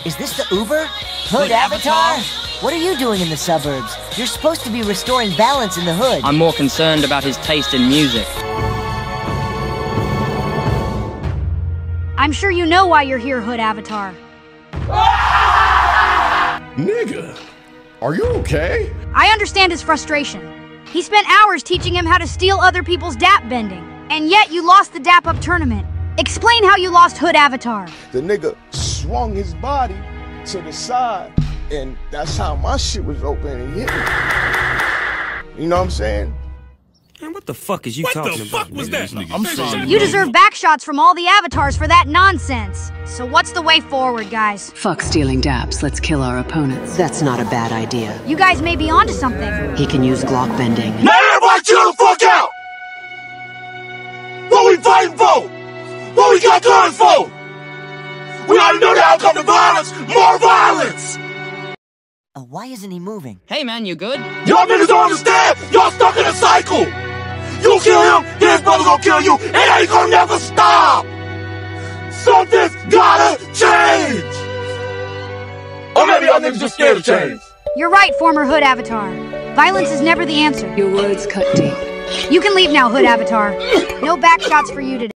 Is this the Uber? Hood Avatar? What are you doing in the suburbs? You're supposed to be restoring balance in the hood. I'm more concerned about his taste in music. I'm sure you know why you're here, Hood Avatar. Nigga, are you okay? I understand his frustration. He spent hours teaching him how to steal other people's dap bending. And yet you lost the dap up tournament. Explain how you lost Hood Avatar. The nigga swung his body to the side, and that's how my shit was open and he hit me. You know what I'm saying? Man, what the fuck is you talking about? What the fuck was that? I'm sorry. You deserve backshots from all the avatars for that nonsense. So what's the way forward, guys? Fuck stealing daps, let's kill our opponents. That's not a bad idea. You guys may be onto something. He can use Glock bending. Now everybody chill the fuck out! What we fighting for? What we got guns for? We already know the outcome to violence. More violence! Why isn't he moving? Hey man, you good? Y'all niggas don't understand! Y'all stuck in a cycle! You kill him, his brother gonna kill you. It ain't gonna never stop! Something's gotta change! Or maybe y'all niggas just scared of change. You're right, former Hood Avatar. Violence is never the answer. Your words cut deep. You can leave now, Hood Avatar. No backshots for you today.